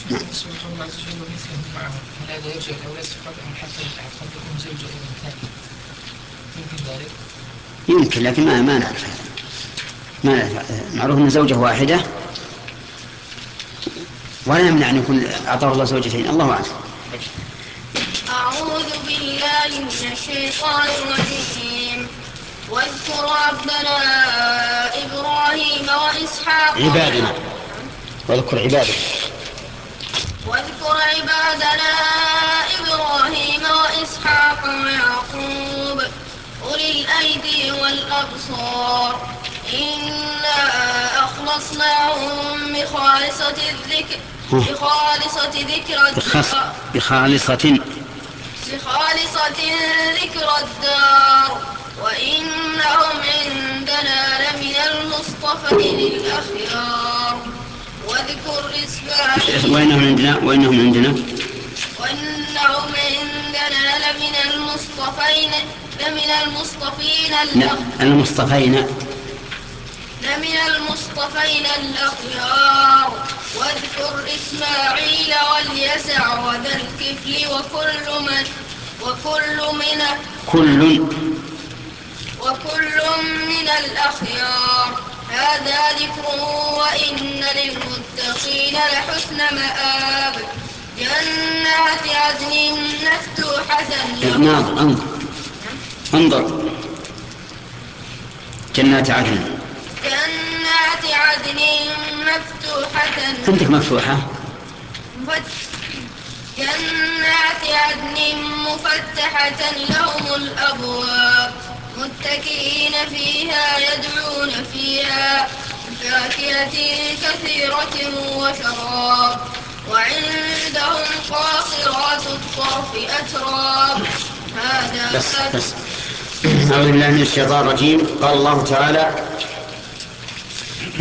نعم. بالنسبة لقول عز وجل ومثلهم معهم، هل هذا يرجع لأولاد فقط أم حتى قد يكون زوجة أيضا ثانية؟ يمكن ذلك؟ يمكن، لكن ما نعرف هذا. ما نعرف. معروف أن زوجة واحدة، ولا يمنع أن يكون أعطاه الله زوجتين، الله أعلم. أعوذ بالله من الشيطان الرجيم. واذكر عبدنا إبراهيم وإسحاق عبادنا. واذكر عبادنا. واذكر عبادنا إبراهيم وإسحاق ويعقوب أولي الأيدي والأبصار إنا أخلصناهم بخالصة ذكر الدار بخالصة. بخالصة ذكر الدار وإنهم عندنا لمن المصطفين الأخيار. واذكر إسماعيل وإنهم عندنا لمن المصطفين الأخيار. واذكر إسماعيل واليسع وذا الكفل كل وكل من الأخيار. هذا ذكر وإن للمتقين لحسن مآب. جنات عدن مفتوحة لهم. انظر. جنات عدن. جنات عدن مفتوحة عندك مفتوحة. جنات عدن مفتحة لهم الأبواب متكئين فيها يدعون فيها بفاكهة كثيرة وشراب. وعندهم قاصرات الطرف أتراب. هذا بس أعوذ بالله من الشيطان الرجيم. قال الله تعالى: